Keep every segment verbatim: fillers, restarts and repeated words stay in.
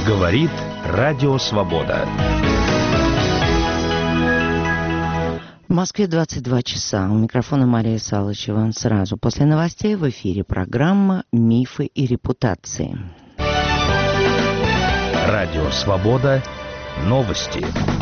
Говорит Радио Свобода. В Москве двадцать два часа. У микрофона Мария Салычева. Сразу после новостей в эфире программа «Мифы и репутации». Радио Свобода. Новости.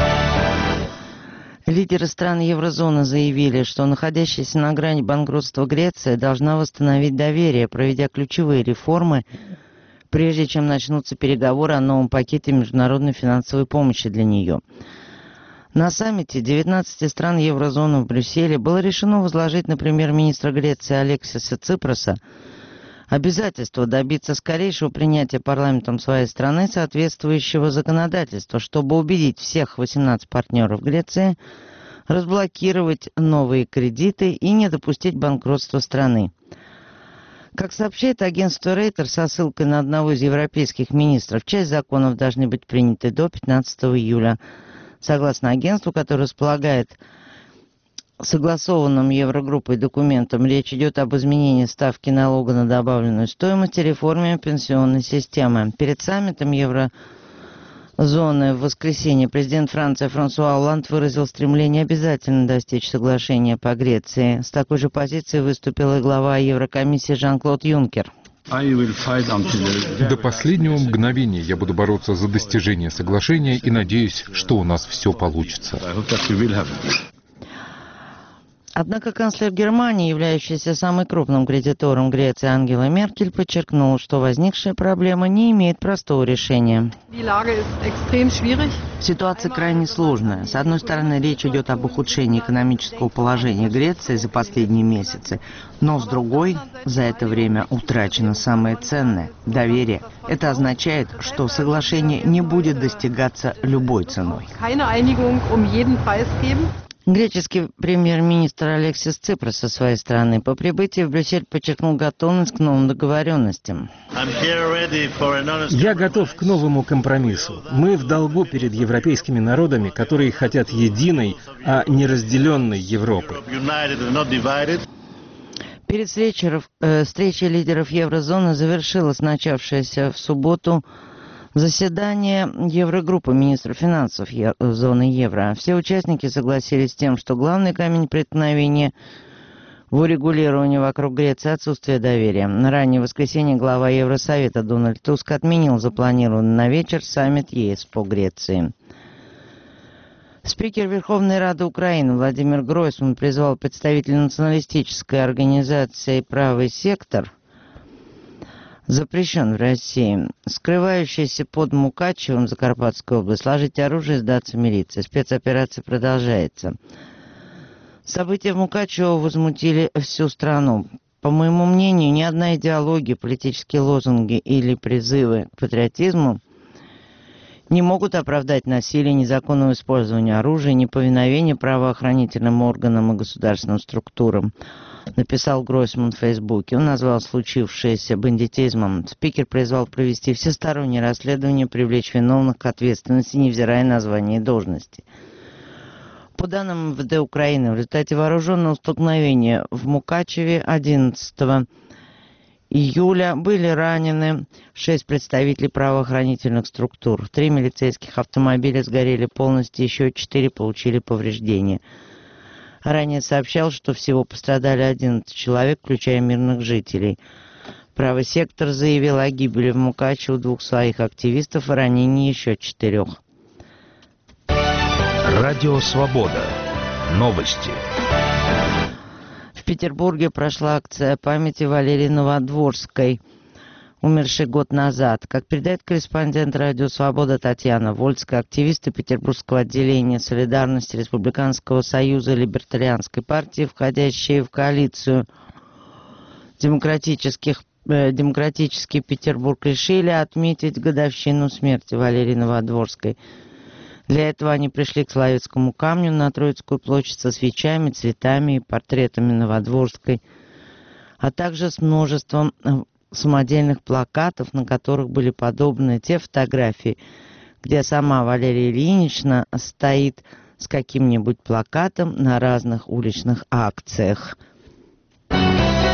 Лидеры стран еврозоны заявили, что находящаяся на грани банкротства Греция должна восстановить доверие, проведя ключевые реформы, прежде чем начнутся переговоры о новом пакете международной финансовой помощи для нее. На саммите девятнадцати стран еврозоны в Брюсселе было решено возложить на премьер-министра Греции Алексиса Ципроса обязательство добиться скорейшего принятия парламентом своей страны соответствующего законодательства, чтобы убедить всех восемнадцати партнеров Греции разблокировать новые кредиты и не допустить банкротства страны. Как сообщает агентство Рейтер со ссылкой на одного из европейских министров, часть законов должны быть приняты до пятнадцатого июля. Согласно агентству, которое располагает согласованным Еврогруппой документом, речь идет об изменении ставки налога на добавленную стоимость и реформе пенсионной системы. Перед саммитом Еврозоны в воскресенье президент Франции Франсуа Олланд выразил стремление обязательно достичь соглашения по Греции. С такой же позицией выступил и глава Еврокомиссии Жан-Клод Юнкер. До последнего мгновения я буду бороться за достижение соглашения и надеюсь, что у нас все получится. Однако канцлер Германии, являющийся самым крупным кредитором Греции Ангела Меркель, подчеркнул, что возникшая проблема не имеет простого решения. Ситуация крайне сложная. С одной стороны, речь идет об ухудшении экономического положения Греции за последние месяцы, но с другой, за это время утрачено самое ценное – доверие. Это означает, что соглашение не будет достигаться любой ценой. Греческий премьер-министр Алексис Ципрос со своей стороны по прибытии в Брюссель подчеркнул готовность к новым договоренностям. Я готов к новому компромиссу. Мы в долгу перед европейскими народами, которые хотят единой, а не разделенной Европы. Перед встречей, э, встречей лидеров еврозоны завершилась начавшаяся в субботу заседание Еврогруппы министров финансов зоны евро. Все участники согласились с тем, что главный камень преткновения в урегулировании вокруг Греции – отсутствие доверия. Ранее в воскресенье глава Евросовета Дональд Туск отменил запланированный на вечер саммит ЕС по Греции. Спикер Верховной Рады Украины Владимир Гройсман призвал представителей националистической организации «Правый сектор», запрещен в России, скрывающийся под Мукачевым, Закарпатская область, сложить оружие и сдаться милиции. Спецоперация продолжается. События в Мукачево возмутили всю страну. По моему мнению, ни одна идеология, политические лозунги или призывы к патриотизму не могут оправдать насилие, незаконного использования оружия, неповиновение правоохранительным органам и государственным структурам, написал Гройсман в Фейсбуке. Он назвал случившееся бандитизмом. Спикер призвал провести всестороннее расследование, привлечь виновных к ответственности, невзирая на звание и должности. По данным эм вэ дэ Украины, в результате вооруженного столкновения в Мукачеве одиннадцатого июля были ранены шесть представителей правоохранительных структур. Три милицейских автомобиля сгорели полностью, еще четыре получили повреждения. Ранее сообщал, что всего пострадали одиннадцать человек, включая мирных жителей. Правый сектор заявил о гибели в Мукачево двух своих активистов и ранении еще четырех. Радио Свобода. Новости. В Петербурге прошла акция памяти Валерии Новодворской, умершей год назад. Как передает корреспондент Радио Свобода Татьяна Вольская, активисты Петербургского отделения солидарности Республиканского союза Либертарианской партии, входящие в коалицию демократических, э, демократический Петербург, решили отметить годовщину смерти Валерии Новодворской. Для этого они пришли к Соловецкому камню на Троицкую площадь со свечами, цветами и портретами Новодворской, а также с множеством самодельных плакатов, на которых были подобны те фотографии, где сама Валерия Ильинична стоит с каким-нибудь плакатом на разных уличных акциях.